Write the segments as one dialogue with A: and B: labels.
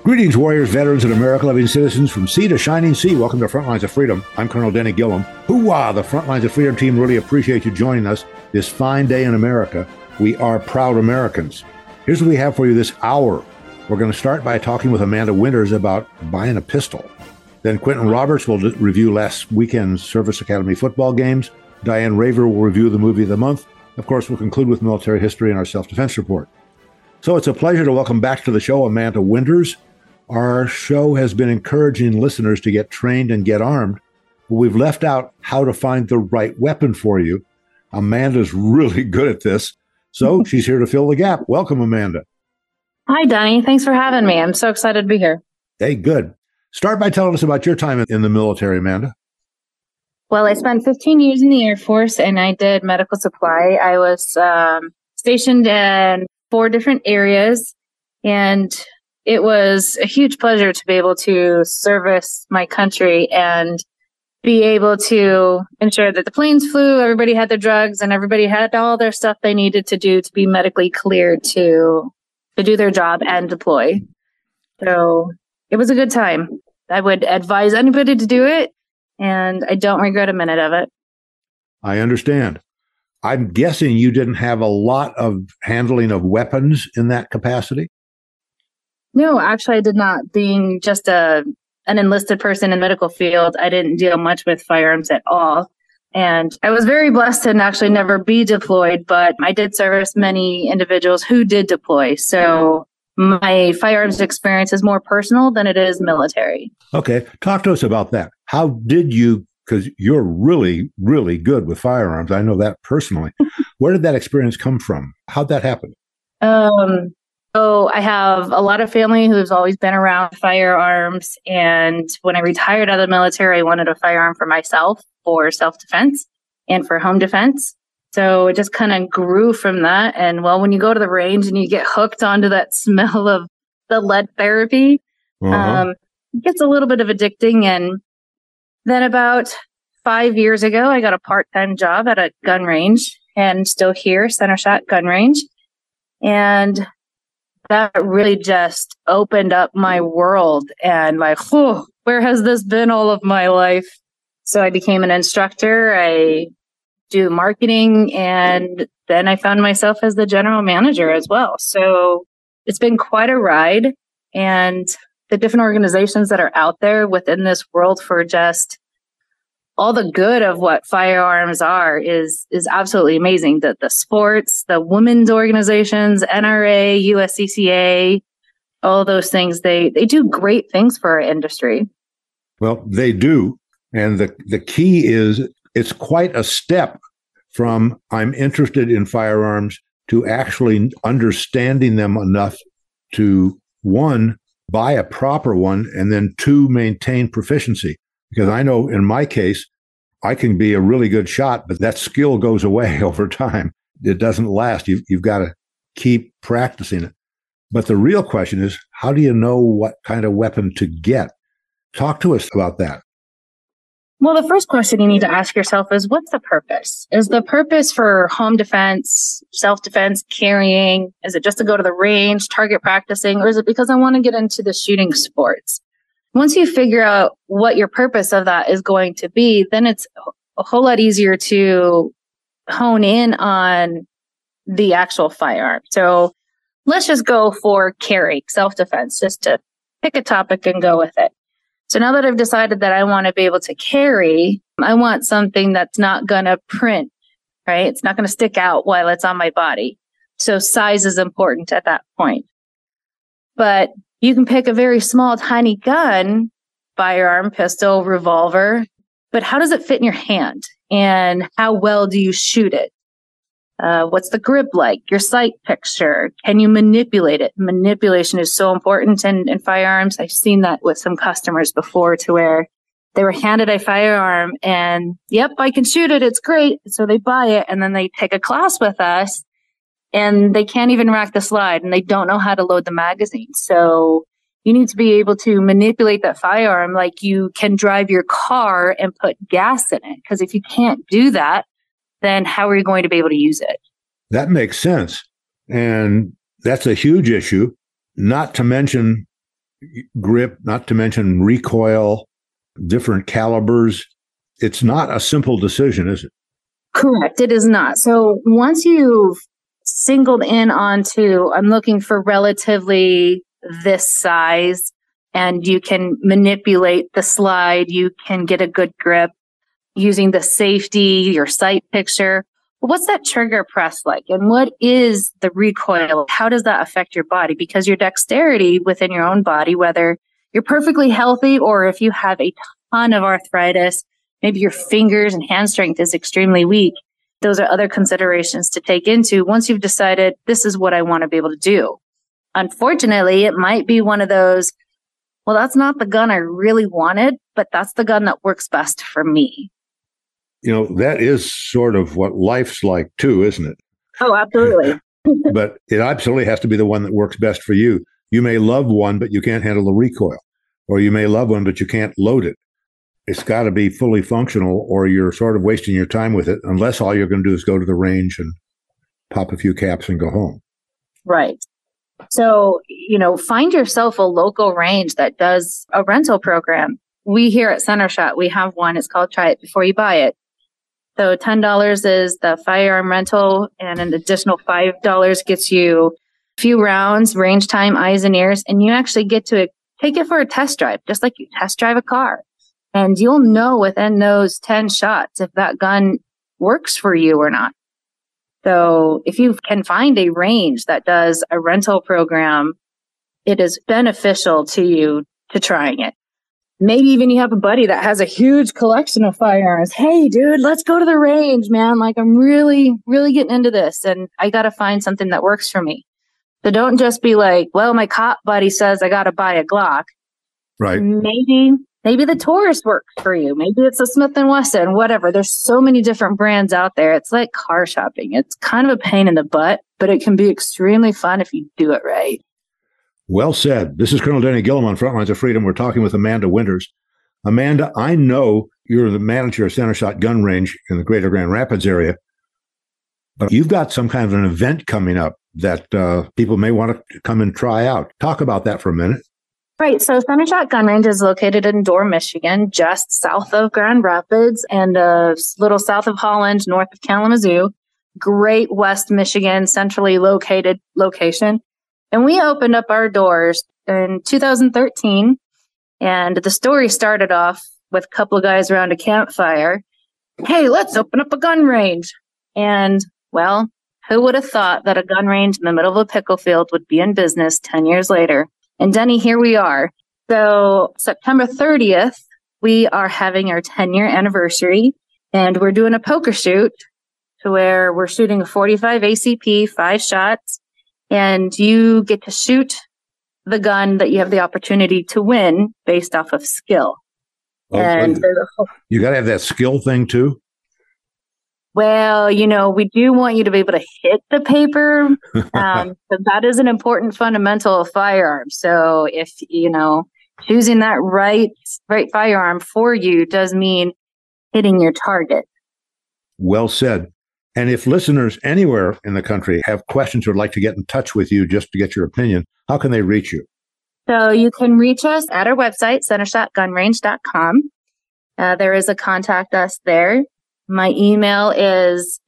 A: Greetings, warriors, veterans, and America-loving citizens from sea to shining sea. Welcome to Frontlines of Freedom. I'm Colonel Denny Gillum. Hoorah! The Frontlines of Freedom team really appreciate you joining us this fine day in America. We are proud Americans. Here's what we have for you this hour. We're going to start by talking with Amanda Winters about buying a pistol. Then Quentin Roberts will review last weekend's Service Academy football games. Diane Raver will review the movie of the month. Of course, we'll conclude with military history and our self-defense report. So it's a pleasure to welcome back to the show Amanda Winters. Our show has been encouraging listeners to get trained and get armed, but we've left out how to find the right weapon for you. Amanda's really good at this, so she's here to fill the gap. Welcome, Amanda.
B: Hi, Donnie. Thanks for having me. I'm so excited to be here.
A: Hey, good. Start by telling us about your time in the military, Amanda.
B: Well, I spent 15 years in the Air Force, and I did medical supply. I was stationed in 4 different areas, and it was a huge pleasure to be able to service my country and be able to ensure that the planes flew, everybody had their drugs, and everybody had all their stuff they needed to do to be medically cleared to do their job and deploy. So it was a good time. I would advise anybody to do it, and I don't regret a minute of it.
A: I understand. I'm guessing you didn't have a lot of handling of weapons in that capacity?
B: No, actually, I did not. Being just an enlisted person in the medical field, I didn't deal much with firearms at all. And I was very blessed to actually never be deployed, but I did service many individuals who did deploy. So my firearms experience is more personal than it is military.
A: Okay. Talk to us about that. How did you, because you're really, really good with firearms. I know that personally. Where did that experience come from? How'd that happen?
B: So I have a lot of family who's always been around firearms. And when I retired out of the military, I wanted a firearm for myself for self-defense and for home defense. So it just kind of grew from that. And well, when you go to the range and you get hooked onto that smell of the lead therapy, it gets a little bit of addicting. And then about 5 years ago, I got a part-time job at a gun range and still here, Center Shot Gun Range. And that really just opened up my world and like, oh, where has this been all of my life? So I became an instructor. I do marketing, and then I found myself as the general manager as well. So it's been quite a ride, and the different organizations that are out there within this world for just all the good of what firearms are is absolutely amazing. The sports, the women's organizations, NRA, USCCA, all those things, they do great things for our industry.
A: Well, they do. And the key is it's quite a step from I'm interested in firearms to actually understanding them enough to, 1, buy a proper one, and then 2, maintain proficiency. Because I know in my case, I can be a really good shot, but that skill goes away over time. It doesn't last. You've got to keep practicing it. But the real question is, how do you know what kind of weapon to get? Talk to us about that.
B: Well, the first question you need to ask yourself is, what's the purpose? Is the purpose for home defense, self-defense, carrying? Is it just to go to the range, target practicing? Or is it because I want to get into the shooting sports? Once you figure out what your purpose of that is going to be, then it's a whole lot easier to hone in on the actual firearm. So let's just go for carry, self-defense, just to pick a topic and go with it. So now that I've decided that I want to be able to carry, I want something that's not going to print, right? It's not going to stick out while it's on my body. So size is important at that point. But you can pick a very small, tiny gun, firearm, pistol, revolver, but how does it fit in your hand? And how well do you shoot it? What's the grip like? Your sight picture? Can you manipulate it? Manipulation is so important in firearms. I've seen that with some customers before to where they were handed a firearm and, yep, I can shoot it. It's great. So they buy it and then they take a class with us and they can't even rack the slide and they don't know how to load the magazine. So you need to be able to manipulate that firearm like you can drive your car and put gas in it. Because if you can't do that, then how are you going to be able to use it?
A: That makes sense. And that's a huge issue, not to mention grip, not to mention recoil, different calibers. It's not a simple decision, is it?
B: Correct. It is not. So once you've singled in onto, I'm looking for relatively this size, and you can manipulate the slide, you can get a good grip using the safety, your sight picture. What's that trigger press like? And what is the recoil? How does that affect your body? Because your dexterity within your own body, whether you're perfectly healthy or if you have a ton of arthritis, maybe your fingers and hand strength is extremely weak. Those are other considerations to take into once you've decided this is what I want to be able to do. Unfortunately, it might be one of those, well, that's not the gun I really wanted, but that's the gun that works best for me.
A: That is sort of what life's like too, isn't it?
B: Oh, absolutely.
A: But it absolutely has to be the one that works best for you. You may love one, but you can't handle the recoil. Or you may love one, but you can't load it. It's got to be fully functional, or you're sort of wasting your time with it, unless all you're going to do is go to the range and pop a few caps and go home.
B: Right. So, find yourself a local range that does a rental program. We here at CenterShot, we have one. It's called Try It Before You Buy It. So $10 is the firearm rental, and an additional $5 gets you a few rounds, range time, eyes and ears, and you actually get to take it for a test drive, just like you test drive a car. And you'll know within those 10 shots if that gun works for you or not. So if you can find a range that does a rental program, it is beneficial to you to trying it. Maybe even you have a buddy that has a huge collection of firearms. Hey, dude, let's go to the range, man. Like, I'm really, really getting into this, and I got to find something that works for me. So don't just be like, well, my cop buddy says I got to buy a Glock.
A: Right.
B: Maybe the Taurus works for you. Maybe it's a Smith & Wesson, whatever. There's so many different brands out there. It's like car shopping. It's kind of a pain in the butt, but it can be extremely fun if you do it right.
A: Well said. This is Colonel Denny Gillum on Frontlines of Freedom. We're talking with Amanda Winters. Amanda, I know you're the manager of CenterShot Gun Range in the greater Grand Rapids area, but you've got some kind of an event coming up that people may want to come and try out. Talk about that for a minute.
B: Right. So CenterShot Gun Range is located in Dorr, Michigan, just south of Grand Rapids and a little south of Holland, north of Kalamazoo. Great West Michigan, centrally located location. And we opened up our doors in 2013. And the story started off with a couple of guys around a campfire. Hey, let's open up a gun range. And, well, who would have thought that a gun range in the middle of a pickle field would be in business 10 years later? And Denny, here we are. So September 30th, we are having our 10-year anniversary, and we're doing a poker shoot to where we're shooting a 45 ACP, 5 shots, and you get to shoot the gun that you have the opportunity to win based off of skill.
A: Oh, and you got to have that skill thing too?
B: Well, we do want you to be able to hit the paper. But that is an important fundamental of firearms. So if, choosing that right firearm for you does mean hitting your target.
A: Well said. And if listeners anywhere in the country have questions or would like to get in touch with you just to get your opinion, how can they reach you?
B: So you can reach us at our website, centershotgunrange.com. There is a contact us there. My email is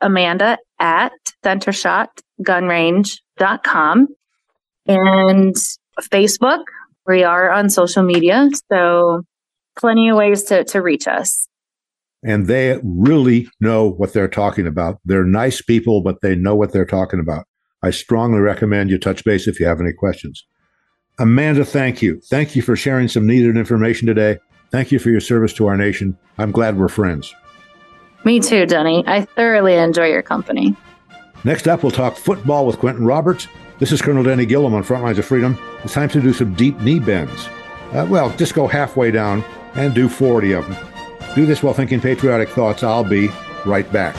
B: amanda@centershotgunrange.com. And Facebook, we are on social media. So plenty of ways to reach us.
A: And they really know what they're talking about. They're nice people, but they know what they're talking about. I strongly recommend you touch base if you have any questions. Amanda, thank you. Thank you for sharing some needed information today. Thank you for your service to our nation. I'm glad we're friends.
B: Me too, Denny. I thoroughly enjoy your company.
A: Next up, we'll talk football with Quentin Roberts. This is Colonel Denny Gillum on Frontlines of Freedom. It's time to do some deep knee bends. Just go halfway down and do 40 of them. Do this while thinking patriotic thoughts. I'll be right back.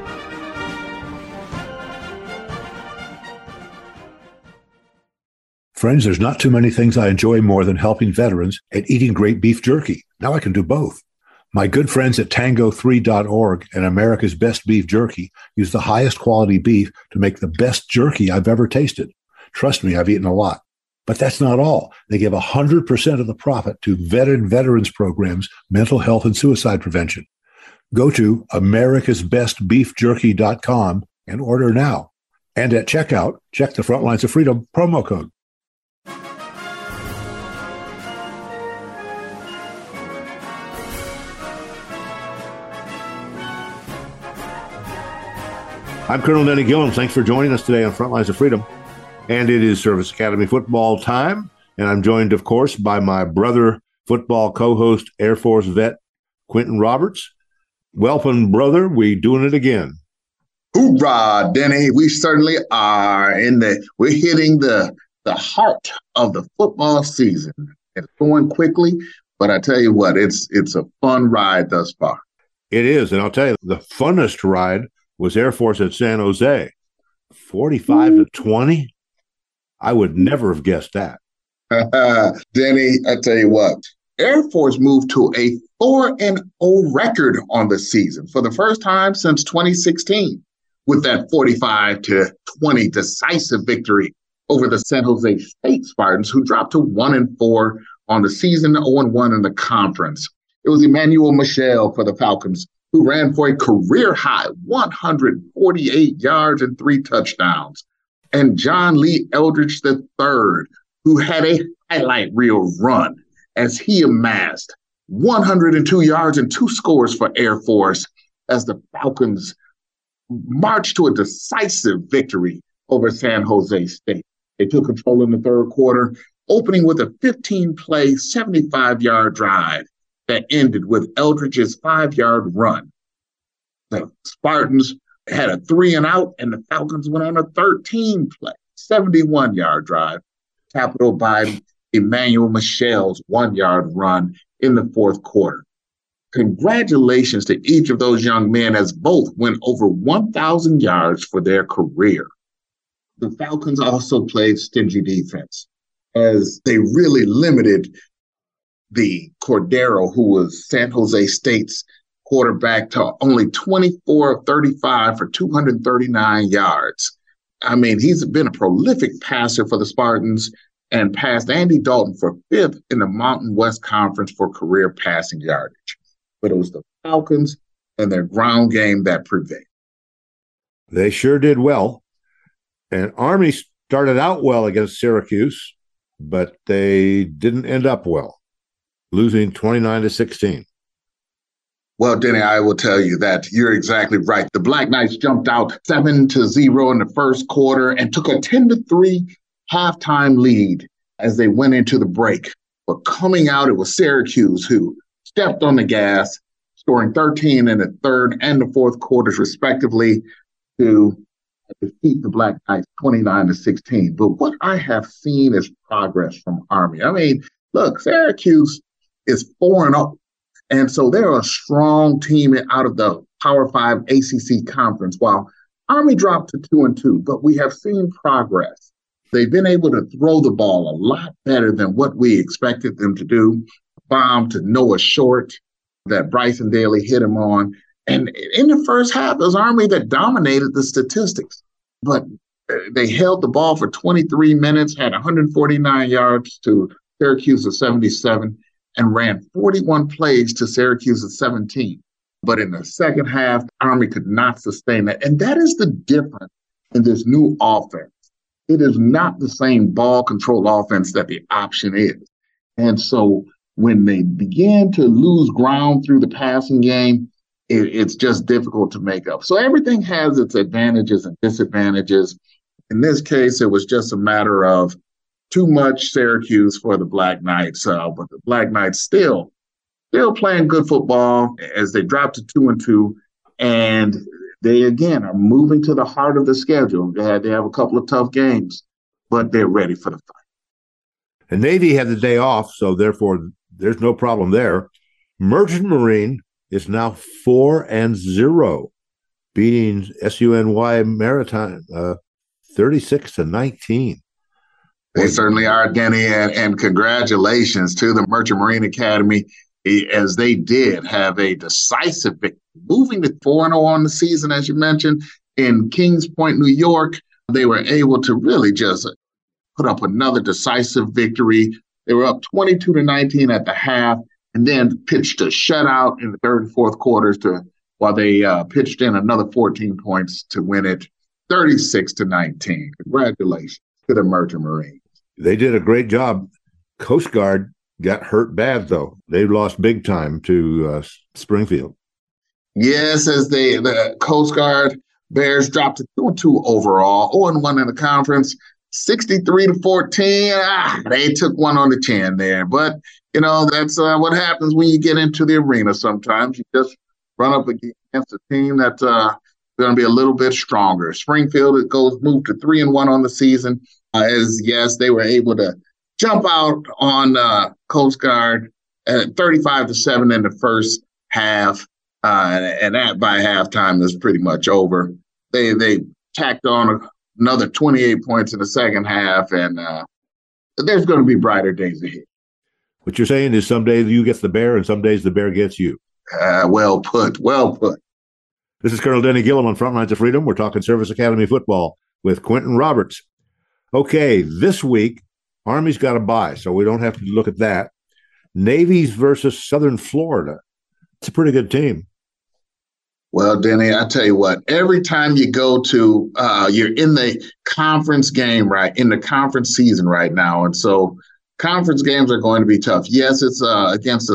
A: Friends, there's not too many things I enjoy more than helping veterans and eating great beef jerky. Now I can do both. My good friends at tango3.org and America's Best Beef Jerky use the highest quality beef to make the best jerky I've ever tasted. Trust me, I've eaten a lot. But that's not all. They give 100% of the profit to vetted veterans programs, mental health, and suicide prevention. Go to americasbestbeefjerky.com and order now. And at checkout, check the Front Lines of Freedom promo code. I'm Colonel Denny Gillum. Thanks for joining us today on Front Lines of Freedom. And it is Service Academy football time. And I'm joined, of course, by my brother football co-host, Air Force vet, Quentin Roberts. Welcome, brother. We doing it again.
C: Hoorah, Denny. We certainly are. We're hitting the heart of the football season. It's going quickly, but I tell you what, it's a fun ride thus far.
A: It is. And I'll tell you, the funnest ride was Air Force at San Jose. 45-20. I would never have guessed that.
C: Denny, I tell you what, Air Force moved to a 4-0 record on the season for the first time since 2016 with that 45-20 decisive victory over the San Jose State Spartans, who dropped to 1-4 on the season, 0-1 in the conference. It was Emmanuel Michel for the Falcons, who ran for a career-high 148 yards and 3 touchdowns. And John Lee Eldridge III, who had a highlight reel run as he amassed 102 yards and 2 scores for Air Force as the Falcons marched to a decisive victory over San Jose State. They took control in the third quarter, opening with a 15-play, 75-yard drive that ended with Eldridge's 5-yard run. The Spartans had a 3-and-out, and the Falcons went on a 13-play, 71-yard drive, capped by Emmanuel Michel's 1-yard run in the fourth quarter. Congratulations to each of those young men, as both went over 1,000 yards for their career. The Falcons also played stingy defense, as they really limited the Cordero, who was San Jose State's quarterback, to only 24 of 35 for 239 yards. I mean, he's been a prolific passer for the Spartans and passed Andy Dalton for 5th in the Mountain West Conference for career passing yardage. But it was the Falcons and their ground game that prevailed.
A: They sure did well. And Army started out well against Syracuse, but they didn't end up well, losing 29-16.
C: Well, Denny, I will tell you that you're exactly right. The Black Knights jumped out 7-0 in the first quarter and took a 10-3 halftime lead as they went into the break. But coming out, it was Syracuse who stepped on the gas, scoring 13 in the third and the fourth quarters, respectively, to defeat the Black Knights 29-16. But what I have seen is progress from Army. I mean, look, Syracuse is 4-0. And so they're a strong team out of the Power 5 ACC conference, while Army dropped to 2-2. But we have seen progress. They've been able to throw the ball a lot better than what we expected them to do. Bomb to Noah Short that Bryson Daly hit him on. And in the first half, it was Army that dominated the statistics. But they held the ball for 23 minutes, had 149 yards to Syracuse's 77, and ran 41 plays to Syracuse's 17. But in the second half, Army could not sustain that. And that is the difference in this new offense. It is not the same ball control offense that the option is. And so when they began to lose ground through the passing game, it's just difficult to make up. So everything has its advantages and disadvantages. In this case, it was just a matter of too much Syracuse for the Black Knights, but the Black Knights still playing good football as they drop to 2-2, and they again are moving to the heart of the schedule. They have a couple of tough games, but they're ready for the fight.
A: And Navy had the day off, so therefore there's no problem there. Merchant Marine is now 4-0, beating SUNY Maritime 36-19.
C: They certainly are, Denny, and congratulations to the Merchant Marine Academy, as they did have a decisive victory, moving to 4-0 on the season, as you mentioned, in Kings Point, New York. They were able to really just put up another decisive victory. They were up 22-19 at the half, and then pitched a shutout in the third and fourth quarters while they pitched in another 14 points to win it 36-19. Congratulations to the Merchant Marines.
A: They did a great job. Coast Guard got hurt bad, though. They lost big time to Springfield. Yes,
C: as the Coast Guard Bears dropped to 2-2 overall, 0-1 in the conference, 63-14. They took one on the chin there. But, that's what happens when you get into the arena sometimes. You just run up against a team that's going to be a little bit stronger. Springfield moved to 3-1 on the season. They were able to jump out on Coast Guard at 35-7 in the first half. And that by halftime is pretty much over. They tacked on another 28 points in the second half, and there's going to be brighter days ahead.
A: What you're saying is some days you get the bear and some days the bear gets you.
C: Well put.
A: This is Colonel Denny Gillum on Frontlines of Freedom. We're talking Service Academy football with Quentin Roberts. Okay, this week, Army's got a bye, so we don't have to look at that. Navy's versus Southern Florida. It's a pretty good team.
C: Well, Denny, I tell you what, every time you go to, you're in the conference game, right, in the conference season right now. And so conference games are going to be tough. Yes, it's against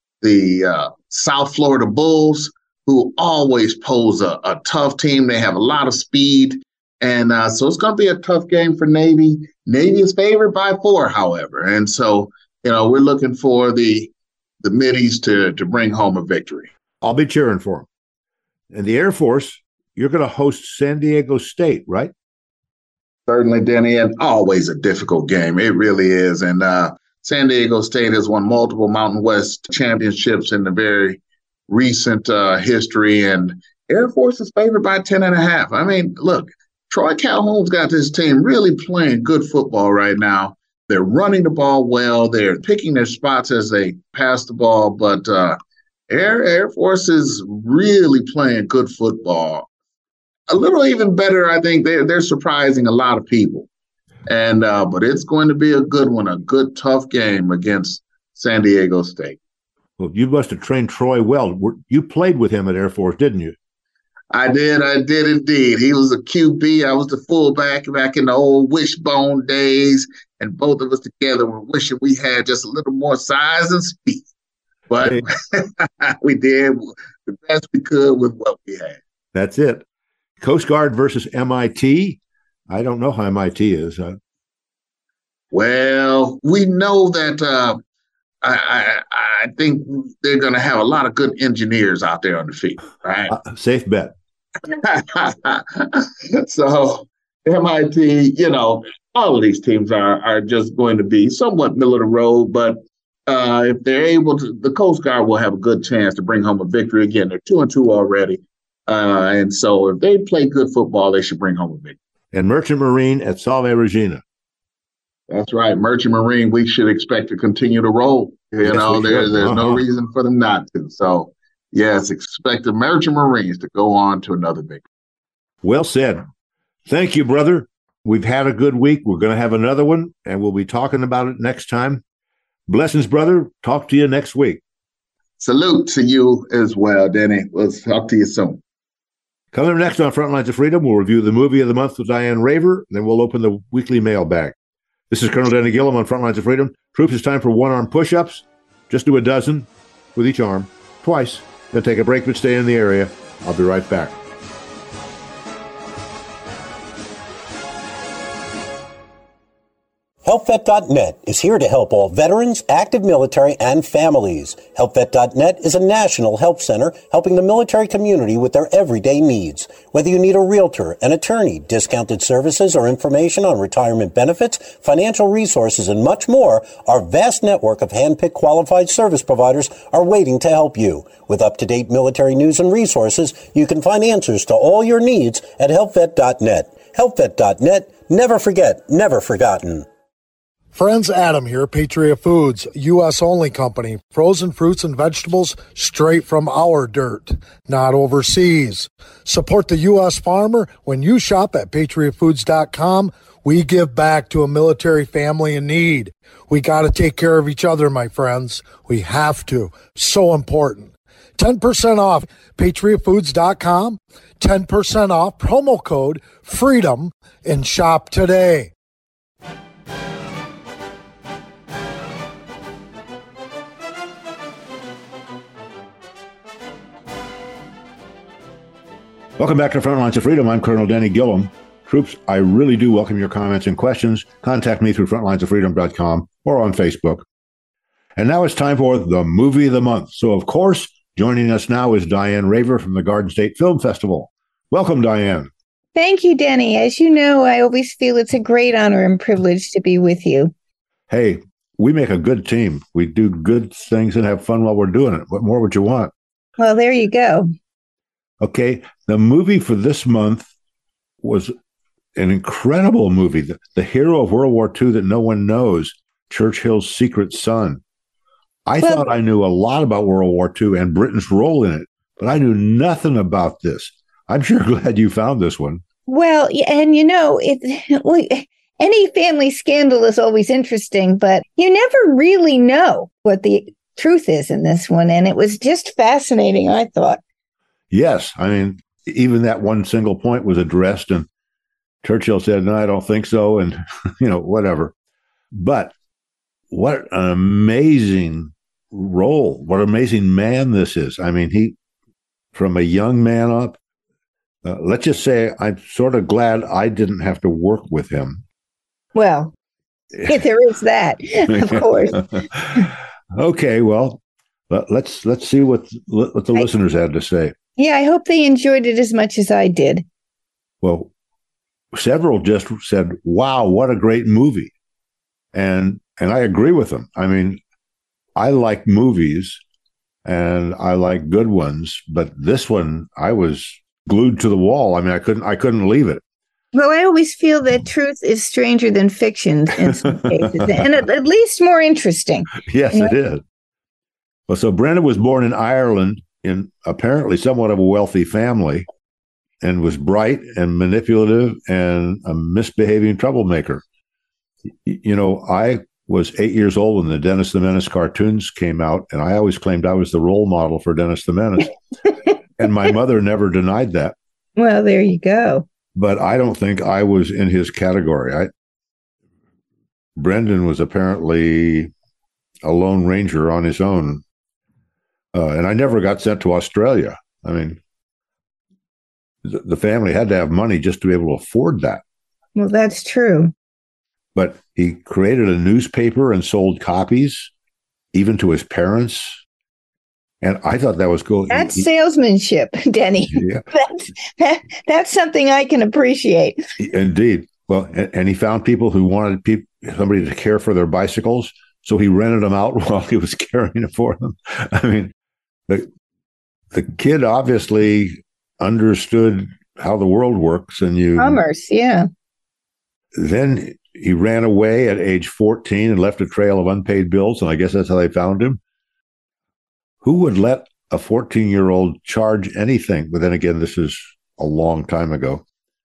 C: the South Florida Bulls, who always pose a tough team. They have a lot of speed. And so it's going to be a tough game for Navy. Navy is favored by 4, however. And so, we're looking for the Middies to bring home a victory.
A: I'll be cheering for them. And the Air Force, you're going to host San Diego State, right?
C: Certainly, Denny, and always a difficult game. It really is. And San Diego State has won multiple Mountain West championships in the very recent history. And Air Force is favored by 10.5. I mean, look, Troy Calhoun's got this team really playing good football right now. They're running the ball well. They're picking their spots as they pass the ball. But Air Force is really playing good football. A little even better, I think. They're surprising a lot of people. And but it's going to be a good one, a good, tough game against San Diego State.
A: Well, you must have trained Troy well. You played with him at Air Force, didn't you?
C: I did indeed. He was a QB. I was the fullback back in the old Wishbone days, and both of us together were wishing we had just a little more size and speed. But hey. We did the best we could with what we had.
A: That's it. Coast Guard versus MIT. I don't know how MIT is.
C: Well, we know that I think they're going to have a lot of good engineers out there on the field, right?
A: Safe bet.
C: So MIT, all of these teams are just going to be somewhat middle of the road, but if they're able to, the Coast Guard will have a good chance to bring home a victory. Again, they're 2-2 already. And so if they play good football, they should bring home a victory.
A: And Merchant Marine at Salve Regina.
C: That's right. Merchant Marine, we should expect to continue to roll. There's no reason for them not to. So, yes, expect the Merchant Marines to go on to another victory.
A: Well said. Thank you, brother. We've had a good week. We're going to have another one, and we'll be talking about it next time. Blessings, brother. Talk to you next week.
C: Salute to you as well, Denny. We'll talk to you soon.
A: Coming up next on Frontlines of Freedom, we'll review the movie of the month with Diane Raver, and then we'll open the weekly mailbag. This is Colonel Denny Gillum on Frontlines of Freedom. Troops, it's time for one-arm push-ups. Just do a dozen with each arm, twice. Then take a break, but stay in the area. I'll be right back.
D: HelpVet.net is here to help all veterans, active military, and families. HelpVet.net is a national help center helping the military community with their everyday needs. Whether you need a realtor, an attorney, discounted services, or information on retirement benefits, financial resources, and much more, our vast network of hand-picked qualified service providers are waiting to help you. With up-to-date military news and resources, you can find answers to all your needs at HelpVet.net. HelpVet.net. Never forget, never forgotten.
E: Friends, Adam here, Patriot Foods, U.S. only company. Frozen fruits and vegetables straight from our dirt, not overseas. Support the U.S. farmer when you shop at patriotfoods.com. We give back to a military family in need. We got to take care of each other, my friends. We have to. So important. 10% off patriotfoods.com. 10% off promo code FREEDOM and shop today.
A: Welcome back to Front Lines of Freedom. I'm Colonel Denny Gillum. Troops, I really do welcome your comments and questions. Contact me through frontlinesofreedom.com or on Facebook. And now it's time for the Movie of the Month. So, of course, joining us now is Diane Raver from the Garden State Film Festival. Welcome, Diane.
F: Thank you, Denny. As you know, I always feel it's a great honor and privilege to be with you.
A: Hey, we make a good team. We do good things and have fun while we're doing it. What more would you want?
F: Well, there you go.
A: Okay, the movie for this month was an incredible movie. The hero of World War II that no one knows, Churchill's Secret Son. I thought I knew a lot about World War II and Britain's role in it, but I knew nothing about this. I'm sure glad you found this one.
F: Well, and you know, any family scandal is always interesting, but you never really know what the truth is in this one. And it was just fascinating, I thought.
A: Yes. I mean, even that one single point was addressed, and Churchill said, no, I don't think so. And, whatever. But what an amazing role. What an amazing man this is. I mean, he, from a young man up, let's just say I'm sort of glad I didn't have to work with him.
F: Well, if there is that, of course.
A: Okay, well, let's see what the listeners had to say.
F: Yeah, I hope they enjoyed it as much as I did.
A: Well, several just said, wow, what a great movie. And I agree with them. I mean, I like movies and I like good ones, but this one, I was glued to the wall. I mean, I couldn't leave it.
F: Well, I always feel that truth is stranger than fiction in some cases, and at least more interesting.
A: Yes, it is. Well, so Brenda was born in Ireland in apparently somewhat of a wealthy family and was bright and manipulative and a misbehaving troublemaker. I was 8 years old when the Dennis the Menace cartoons came out, and I always claimed I was the role model for Dennis the Menace. And my mother never denied that.
F: Well, there you go.
A: But I don't think I was in his category. Brendan was apparently a lone ranger on his own. And I never got sent to Australia. I mean, the family had to have money just to be able to afford that.
F: Well, that's true.
A: But he created a newspaper and sold copies, even to his parents. And I thought that was cool.
F: That's salesmanship, Denny.
A: Yeah.
F: That's something I can appreciate.
A: Indeed. Well, and he found people who wanted somebody to care for their bicycles. So he rented them out while he was caring for them. I mean, the kid obviously understood how the world works, and
F: commerce, yeah.
A: Then he ran away at age 14 and left a trail of unpaid bills, and I guess that's how they found him. Who would let a 14-year-old charge anything? But then again, this is a long time ago,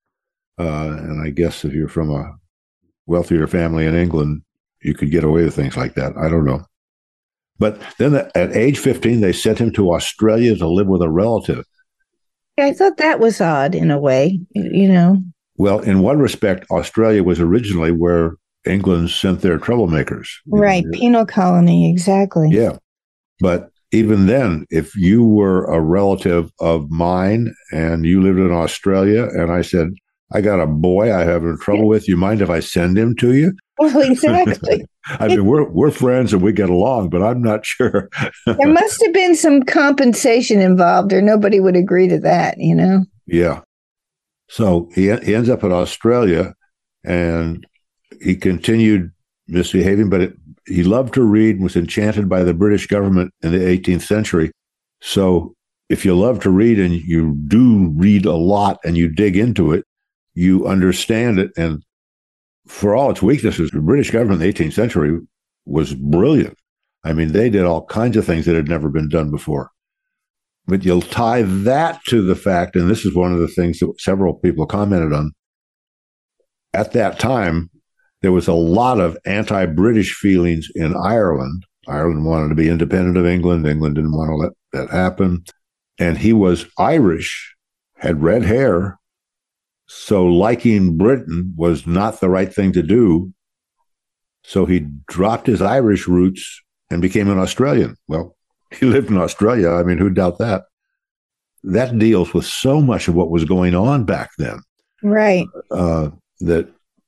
A: and I guess if you're from a wealthier family in England, you could get away with things like that. I don't know. But then at age 15, they sent him to Australia to live with a relative.
F: Yeah, I thought that was odd in a way,
A: Well, in one respect, Australia was originally where England sent their troublemakers.
F: Right, penal colony, exactly.
A: Yeah. But even then, if you were a relative of mine and you lived in Australia and I said, I got a boy I have trouble with, you mind if I send him to you?
F: Well, exactly.
A: I mean, we're friends and we get along, but I'm not sure.
F: There must have been some compensation involved, or nobody would agree to that,
A: Yeah. So he ends up in Australia, and he continued misbehaving, but he loved to read and was enchanted by the British government in the 18th century. So if you love to read and you do read a lot and you dig into it, you understand it. And for all its weaknesses, the British government in the 18th century was brilliant. I mean, they did all kinds of things that had never been done before. But you'll tie that to the fact, and this is one of the things that several people commented on, at that time, there was a lot of anti-British feelings in Ireland. Ireland wanted to be independent of England. England didn't want to let that happen. And he was Irish, had red hair. So liking Britain was not the right thing to do. So he dropped his Irish roots and became an Australian. Well, he lived in Australia. I mean, who'd doubt that? That deals with so much of what was going on back then.
F: Right.
A: That,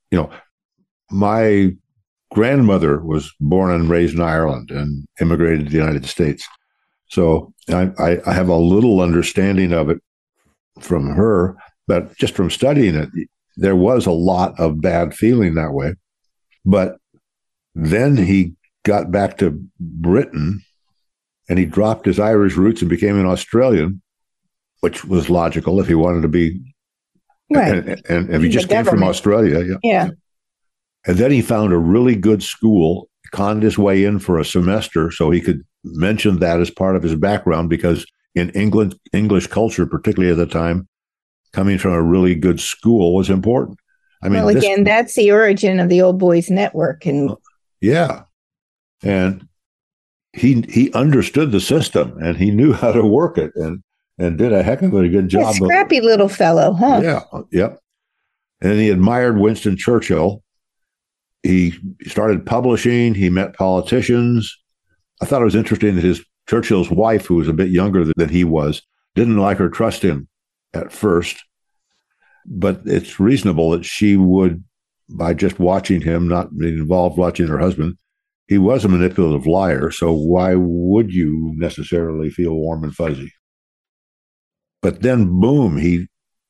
A: my grandmother was born and raised in Ireland and immigrated to the United States. So I have a little understanding of it from her, but just from studying it, there was a lot of bad feeling that way. But then he got back to Britain and he dropped his Irish roots and became an Australian, which was logical if he wanted to be.
F: Right.
A: And if he just came from Australia.
F: Yeah.
A: And then he found a really good school, conned his way in for a semester so he could mention that as part of his background, because in England, English culture, particularly at the time, coming from a really good school was important. I mean,
F: well, again, that's the origin of the Old Boys Network. And
A: yeah. And he understood the system and he knew how to work it and did a heck of a good job.
F: Scrappy little fellow, huh?
A: Yeah. Yep. And he admired Winston Churchill. He started publishing. He met politicians. I thought it was interesting that Churchill's wife, who was a bit younger than he was, didn't like or trust him at first. But it's reasonable that she would, by just watching him, not being involved watching her husband, he was a manipulative liar. So why would you necessarily feel warm and fuzzy? But then, boom, he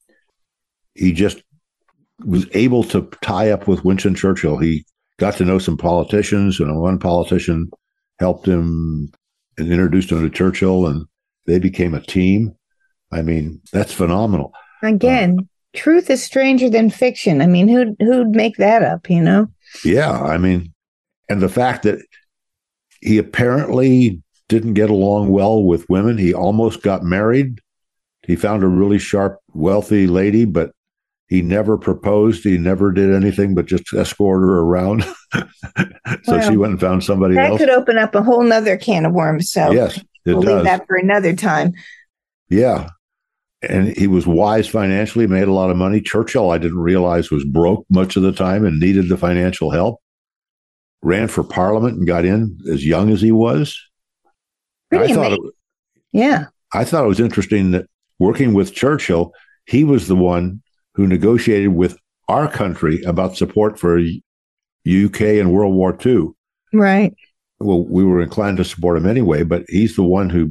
A: just was able to tie up with Winston Churchill. He got to know some politicians, and one politician helped him and introduced him to Churchill, and they became a team. I mean, that's phenomenal.
F: Again, truth is stranger than fiction. I mean, who'd make that up,
A: Yeah, I mean, and the fact that he apparently didn't get along well with women. He almost got married. He found a really sharp, wealthy lady, but he never proposed. He never did anything but just escort her around. So she went and found somebody else.
F: That could open up a whole nother can of worms. So
A: yes,
F: we'll leave that for another time.
A: Yeah. And he was wise financially, made a lot of money. Churchill, I didn't realize, was broke much of the time and needed the financial help. Ran for parliament and got in as young as he was. I thought it was interesting that working with Churchill, he was the one who negotiated with our country about support for UK in World War II.
F: Right.
A: Well, we were inclined to support him anyway, but he's the one who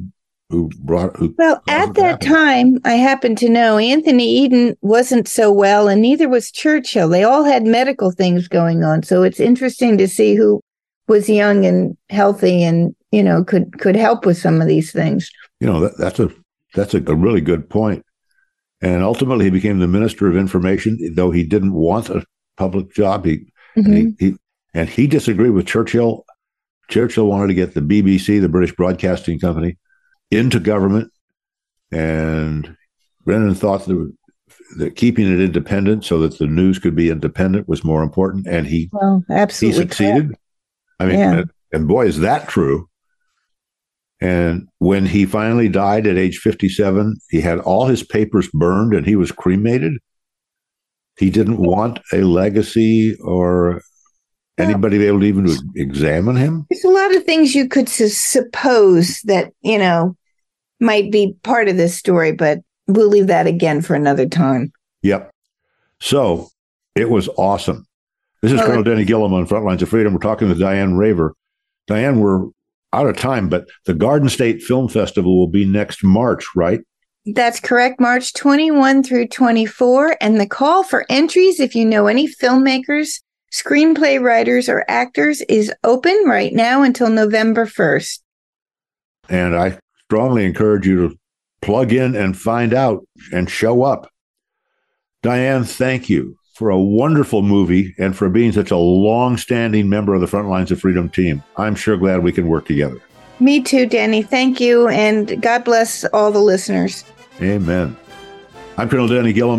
F: at that time, I happen to know Anthony Eden wasn't so well, and neither was Churchill. They all had medical things going on. So it's interesting to see who was young and healthy and, could help with some of these things.
A: That's a really good point. And ultimately, he became the Minister of Information, though he didn't want a public job. He disagreed with Churchill. Churchill wanted to get the BBC, the British Broadcasting Company, into government, and Brennan thought that keeping it independent so that the news could be independent was more important, and he
F: absolutely
A: succeeded. Correct. I mean, and boy, is that true. And when he finally died at age 57, he had all his papers burned and he was cremated. He didn't want a legacy or anybody be able to even examine him.
F: There's a lot of things you could suppose that, might be part of this story, but we'll leave that again for another time.
A: Yep. So it was awesome. This is Colonel Denny Gillum on Frontlines of Freedom. We're talking with Diane Raver. Diane, we're out of time, but the Garden State Film Festival will be next March, right?
F: That's correct. March 21 through 24. And the call for entries, if you know any filmmakers, screenplay writers, or actors, is open right now until November 1st.
A: And I strongly encourage you to plug in and find out and show up. Diane, thank you for a wonderful movie and for being such a long-standing member of the Frontlines of Freedom team. I'm sure glad we can work together.
F: Me too, Danny. Thank you, and God bless all the listeners.
A: Amen. I'm Colonel Danny Gillum.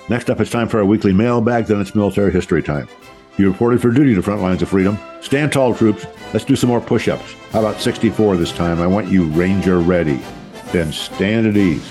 A: Next up, it's time for our weekly mailbag, then it's military history time. You reported for duty to Front Lines of Freedom. Stand tall, troops. Let's do some more push-ups. How about 64 this time? I want you Ranger ready. Then stand at ease.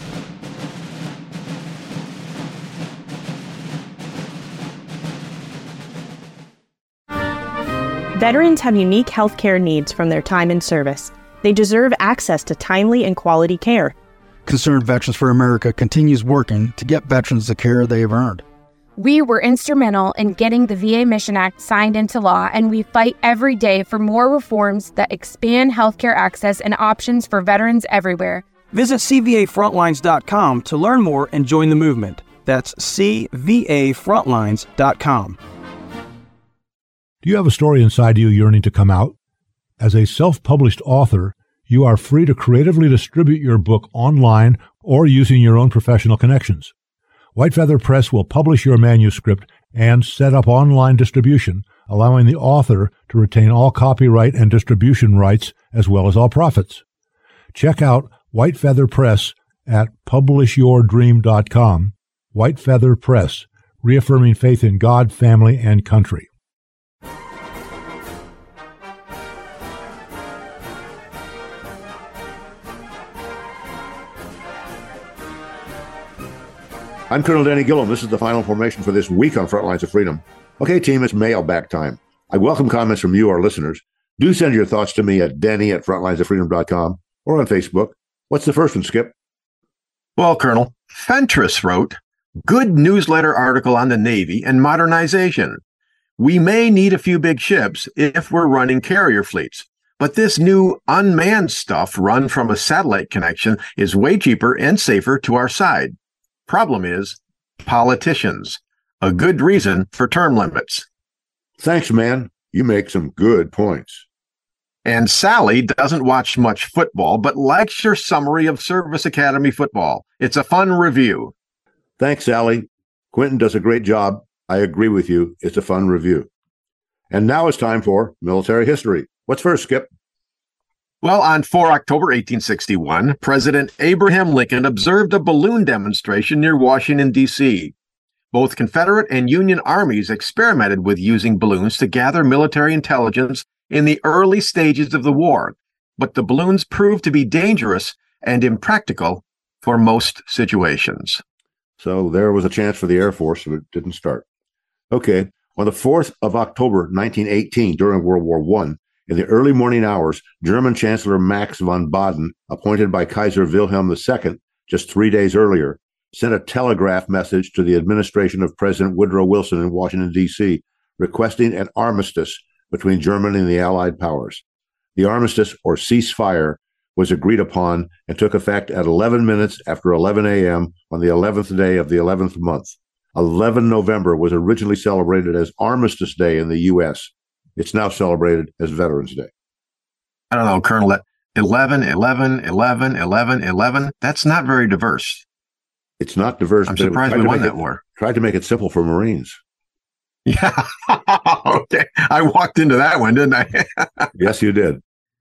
G: Veterans have unique health care needs from their time in service. They deserve access to timely and quality care.
H: Concerned Veterans for America continues working to get veterans the care they have earned.
I: We were instrumental in getting the VA Mission Act signed into law, and we fight every day for more reforms that expand healthcare access and options for veterans everywhere.
J: Visit CVAFrontlines.com to learn more and join the movement. That's CVAFrontlines.com.
A: Do you have a story inside you yearning to come out? As a self-published author, you are free to creatively distribute your book online or using your own professional connections. White Feather Press will publish your manuscript and set up online distribution, allowing the author to retain all copyright and distribution rights as well as all profits. Check out White Feather Press at publishyourdream.com. White Feather Press, reaffirming faith in God, family, and country. I'm Colonel Danny Gillum. This is the final formation for this week on Front Lines of Freedom. Okay, team, it's mailbag time. I welcome comments from you, our listeners. Do send your thoughts to me at danny@frontlinesoffreedom.com or on Facebook. What's the first one, Skip?
K: Well, Colonel, Fentress wrote, good newsletter article on the Navy and modernization. We may need a few big ships if we're running carrier fleets, but this new unmanned stuff run from a satellite connection is way cheaper and safer to our side. Problem is, politicians. A good reason for term limits.
A: Thanks, man. You make some good points.
K: And Sally doesn't watch much football, but likes your summary of Service Academy football. It's a fun review.
A: Thanks, Sally. Quentin does a great job. I agree with you. It's a fun review. And now it's time for military history. What's first, Skip?
K: Well, on 4 October 1861, President Abraham Lincoln observed a balloon demonstration near Washington, D.C. Both Confederate and Union armies experimented with using balloons to gather military intelligence in the early stages of the war, but the balloons proved to be dangerous and impractical for most situations.
A: So there was a chance for the Air Force, but it didn't start. Okay, on the 4th of October, 1918, during World War I, in the early morning hours, German Chancellor Max von Baden, appointed by Kaiser Wilhelm II just 3 days earlier, sent a telegraph message to the administration of President Woodrow Wilson in Washington, D.C., requesting an armistice between Germany and the Allied powers. The armistice, or ceasefire, was agreed upon and took effect at 11 minutes after 11 a.m. on the 11th day of the 11th month. 11 November was originally celebrated as Armistice Day in the U.S. It's now celebrated as Veterans Day.
K: I don't know, Colonel, 11, 11, 11, 11, 11, that's not very diverse.
A: It's not diverse.
K: I'm surprised we won that war.
A: Tried to make it simple for Marines.
K: Yeah. Okay. I walked into that one, didn't I?
A: Yes, you did.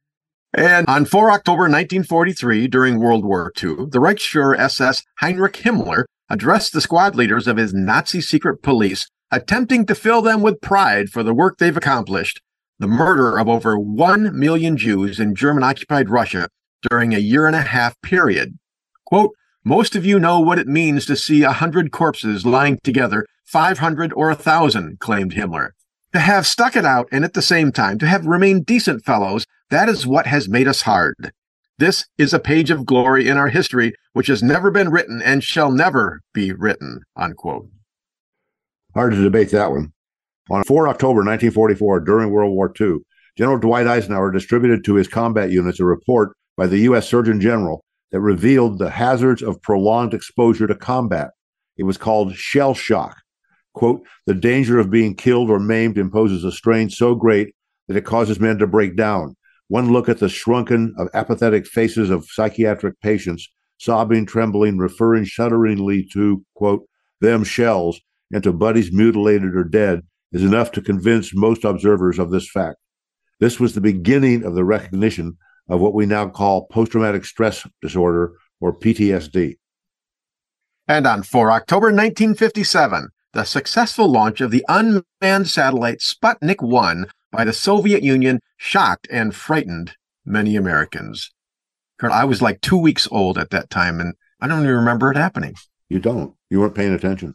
K: And on 4 October 1943, during World War II, the Reichsfuhrer SS Heinrich Himmler addressed the squad leaders of his Nazi secret police, attempting to fill them with pride for the work they've accomplished, the murder of over 1 million Jews in German-occupied Russia during a 1.5-year period. Quote, most of you know what it means to see 100 corpses lying together, 500 or 1,000, claimed Himmler. To have stuck it out and at the same time to have remained decent fellows, that is what has made us hard. This is a page of glory in our history which has never been written and shall never be written, unquote.
A: Hard to debate that one. On 4 October 1944, during World War II, General Dwight Eisenhower distributed to his combat units a report by the U.S. Surgeon General that revealed the hazards of prolonged exposure to combat. It was called shell shock. Quote, the danger of being killed or maimed imposes a strain so great that it causes men to break down. One look at the shrunken, apathetic faces of psychiatric patients, sobbing, trembling, referring shudderingly to, quote, them shells, and to buddies mutilated or dead, is enough to convince most observers of this fact. This was the beginning of the recognition of what we now call post-traumatic stress disorder, or PTSD.
K: And on 4 October 1957, the successful launch of the unmanned satellite Sputnik 1 by the Soviet Union shocked and frightened many Americans. Colonel, I was like 2 weeks old at that time, and I don't even remember it happening.
A: You don't. You weren't paying attention.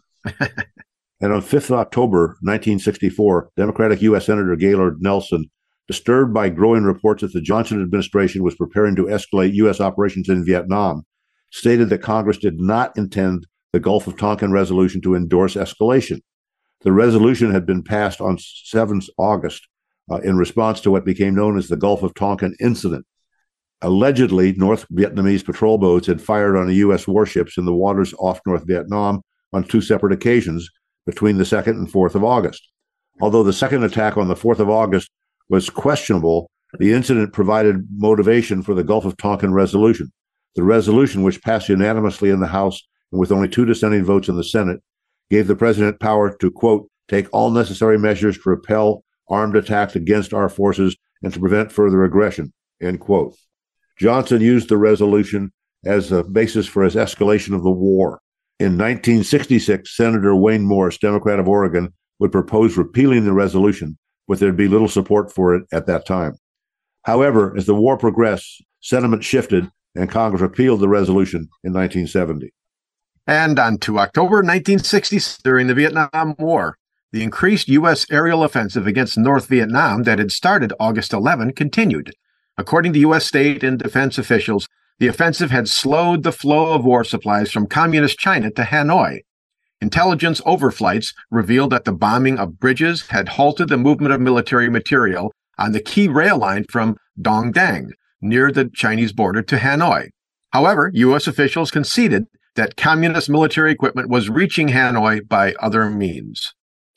A: And on 5th October 1964, Democratic U.S. Senator Gaylord Nelson, disturbed by growing reports that the Johnson administration was preparing to escalate U.S. operations in Vietnam, stated that Congress did not intend the Gulf of Tonkin resolution to endorse escalation. The resolution had been passed on 7th August in response to what became known as the Gulf of Tonkin incident. Allegedly, North Vietnamese patrol boats had fired on U.S. warships in the waters off North Vietnam on 2 separate occasions between the 2nd and 4th of August. Although the second attack on the 4th of August was questionable, the incident provided motivation for the Gulf of Tonkin resolution. The resolution, which passed unanimously in the House and with only 2 dissenting votes in the Senate, gave the president power to, quote, take all necessary measures to repel armed attacks against our forces and to prevent further aggression, end quote. Johnson used the resolution as a basis for his escalation of the war. In 1966, Senator Wayne Morse, Democrat of Oregon, would propose repealing the resolution, but there'd be little support for it at that time. However, as the war progressed, sentiment shifted, and Congress repealed the resolution in 1970.
K: And on 2 October 1960, during the Vietnam War, the increased U.S. aerial offensive against North Vietnam that had started August 11 continued. According to U.S. state and defense officials, the offensive had slowed the flow of war supplies from communist China to Hanoi. Intelligence overflights revealed that the bombing of bridges had halted the movement of military material on the key rail line from Dong Dang, near the Chinese border, to Hanoi. However, U.S. officials conceded that communist military equipment was reaching Hanoi by other means.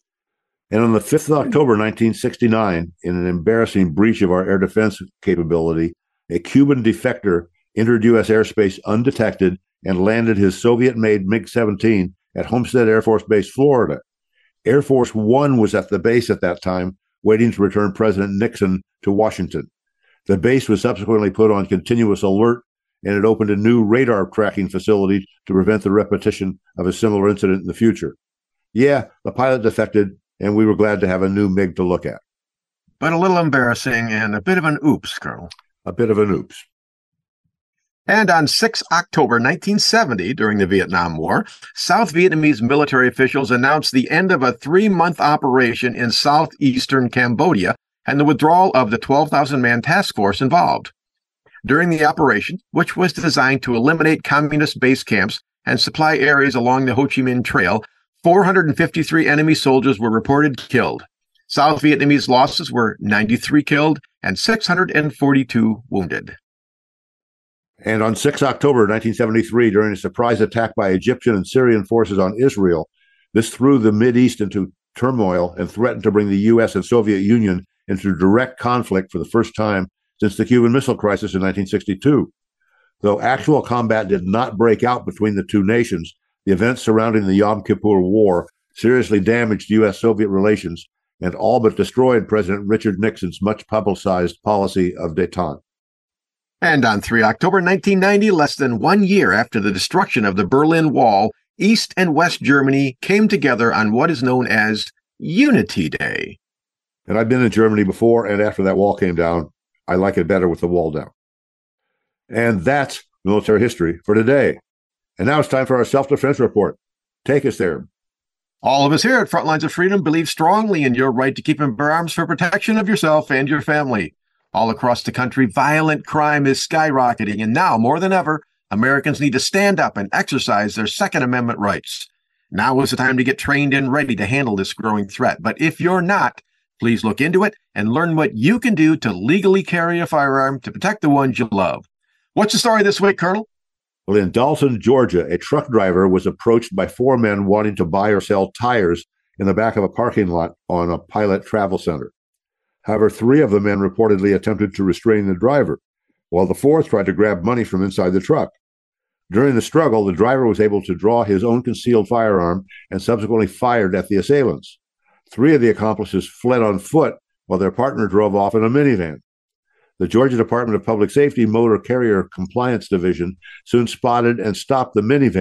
A: And on the 5th of October 1969, in an embarrassing breach of our air defense capability, a Cuban defector entered U.S. airspace undetected and landed his Soviet-made MiG-17 at Homestead Air Force Base, Florida. Air Force One was at the base at that time, waiting to return President Nixon to Washington. The base was subsequently put on continuous alert, and it opened a new radar tracking facility to prevent the repetition of a similar incident in the future. Yeah, the pilot defected, and we were glad to have a new MiG to look at.
K: But a little embarrassing and a bit of an oops, Colonel.
A: A bit of an oops.
K: And on 6 October 1970, during the Vietnam War, South Vietnamese military officials announced the end of a 3-month operation in southeastern Cambodia and the withdrawal of the 12,000-man task force involved. During the operation, which was designed to eliminate communist base camps and supply areas along the Ho Chi Minh Trail, 453 enemy soldiers were reported killed. South Vietnamese losses were 93 killed and 642 wounded.
A: And on 6 October 1973, during a surprise attack by Egyptian and Syrian forces on Israel, this threw the Mideast into turmoil and threatened to bring the U.S. and Soviet Union into direct conflict for the first time since the Cuban Missile Crisis in 1962. Though actual combat did not break out between the two nations, the events surrounding the Yom Kippur War seriously damaged U.S.-Soviet relations and all but destroyed President Richard Nixon's much-publicized policy of détente.
K: And on 3 October 1990, less than 1 year after the destruction of the Berlin Wall, East and West Germany came together on what is known as Unity Day.
A: And I've been in Germany before, and after that wall came down, I like it better with the wall down. And that's military history for today. And now it's time for our self-defense report. Take us there.
K: All of us here at Frontlines of Freedom believe strongly in your right to keep and bear arms for protection of yourself and your family. All across the country, violent crime is skyrocketing, and now, more than ever, Americans need to stand up and exercise their Second Amendment rights. Now is the time to get trained and ready to handle this growing threat. But if you're not, please look into it and learn what you can do to legally carry a firearm to protect the ones you love. What's the story this week, Colonel?
A: Well, in Dalton, Georgia, a truck driver was approached by 4 men wanting to buy or sell tires in the back of a parking lot on a Pilot Travel Center. However, 3 of the men reportedly attempted to restrain the driver, while the 4th tried to grab money from inside the truck. During the struggle, the driver was able to draw his own concealed firearm and subsequently fired at the assailants. 3 of the accomplices fled on foot while their partner drove off in a minivan. The Georgia Department of Public Safety Motor Carrier Compliance Division soon spotted and stopped the minivan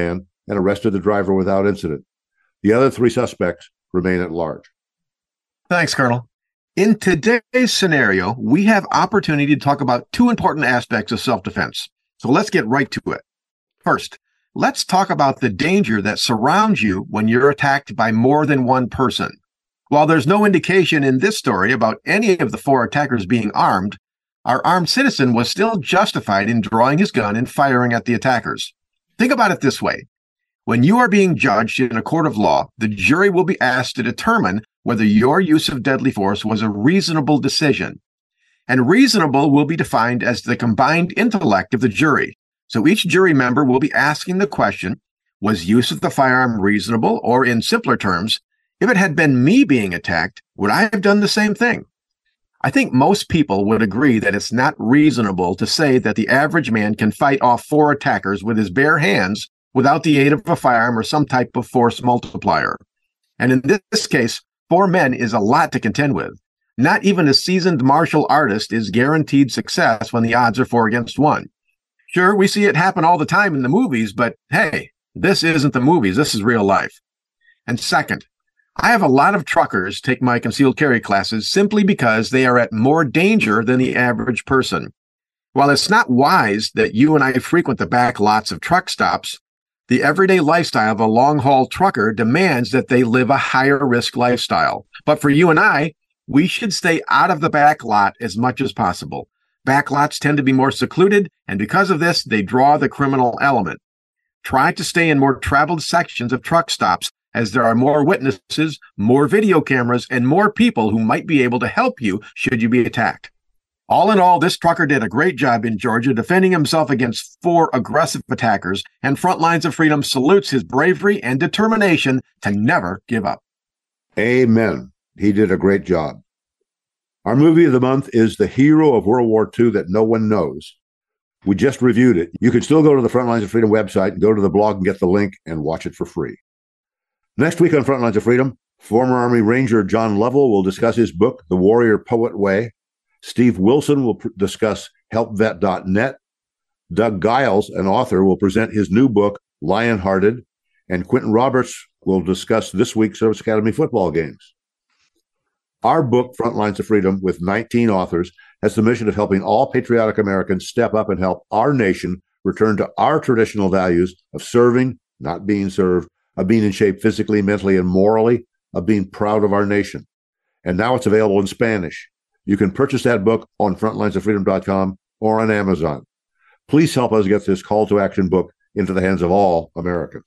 A: and arrested the driver without incident. The other 3 suspects remain at large.
K: Thanks, Colonel. In today's scenario, we have opportunity to talk about 2 important aspects of self-defense. So let's get right to it. First, let's talk about the danger that surrounds you when you're attacked by more than one person. While there's no indication in this story about any of the 4 attackers being armed, our armed citizen was still justified in drawing his gun and firing at the attackers. Think about it this way. When you are being judged in a court of law, the jury will be asked to determine whether your use of deadly force was a reasonable decision. And reasonable will be defined as the combined intellect of the jury. So each jury member will be asking the question, was use of the firearm reasonable? Or in simpler terms, if it had been me being attacked, would I have done the same thing? I think most people would agree that it's not reasonable to say that the average man can fight off 4 attackers with his bare hands without the aid of a firearm or some type of force multiplier. And in this case, 4 men is a lot to contend with. Not even a seasoned martial artist is guaranteed success when the odds are 4 against 1. Sure, we see it happen all the time in the movies, but hey, this isn't the movies, this is real life. And second, I have a lot of truckers take my concealed carry classes simply because they are at more danger than the average person. While it's not wise that you and I frequent the back lots of truck stops, the everyday lifestyle of a long-haul trucker demands that they live a higher risk lifestyle. But for you and I, we should stay out of the back lot as much as possible. Back lots tend to be more secluded, and because of this, they draw the criminal element. Try to stay in more traveled sections of truck stops, as there are more witnesses, more video cameras, and more people who might be able to help you should you be attacked. All in all, this trucker did a great job in Georgia defending himself against 4 aggressive attackers, and Frontlines of Freedom salutes his bravery and determination to never give up.
A: Amen. He did a great job. Our movie of the month is The Hero of World War II That No One Knows. We just reviewed it. You can still go to the Frontlines of Freedom website and go to the blog and get the link and watch it for free. Next week on Frontlines of Freedom, former Army Ranger John Lovell will discuss his book, The Warrior Poet Way. Steve Wilson will discuss helpvet.net. Doug Giles, an author, will present his new book, Lionhearted. And Quentin Roberts will discuss this week's Service Academy football games. Our book, Frontlines of Freedom, with 19 authors, has the mission of helping all patriotic Americans step up and help our nation return to our traditional values of serving, not being served, of being in shape physically, mentally, and morally, of being proud of our nation. And now it's available in Spanish. You can purchase that book on frontlinesoffreedom.com or on Amazon. Please help us get this call to action book into the hands of all Americans.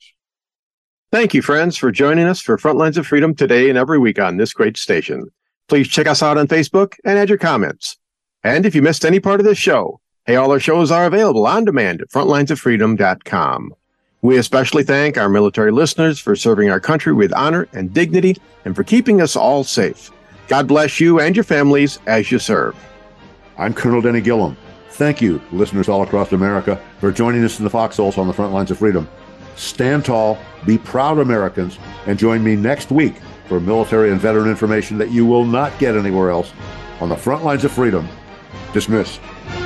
K: Thank you, friends, for joining us for Frontlines of Freedom today and every week on this great station. Please check us out on Facebook and add your comments. And if you missed any part of this show, hey, all our shows are available on demand at frontlinesoffreedom.com. We especially thank our military listeners for serving our country with honor and dignity and for keeping us all safe. God bless you and your families as you serve.
A: I'm Colonel Denny Gillum. Thank you, listeners all across America, for joining us in the foxholes on the Frontlines of Freedom. Stand tall, be proud Americans, and join me next week for military and veteran information that you will not get anywhere else on the Frontlines of Freedom. Dismissed.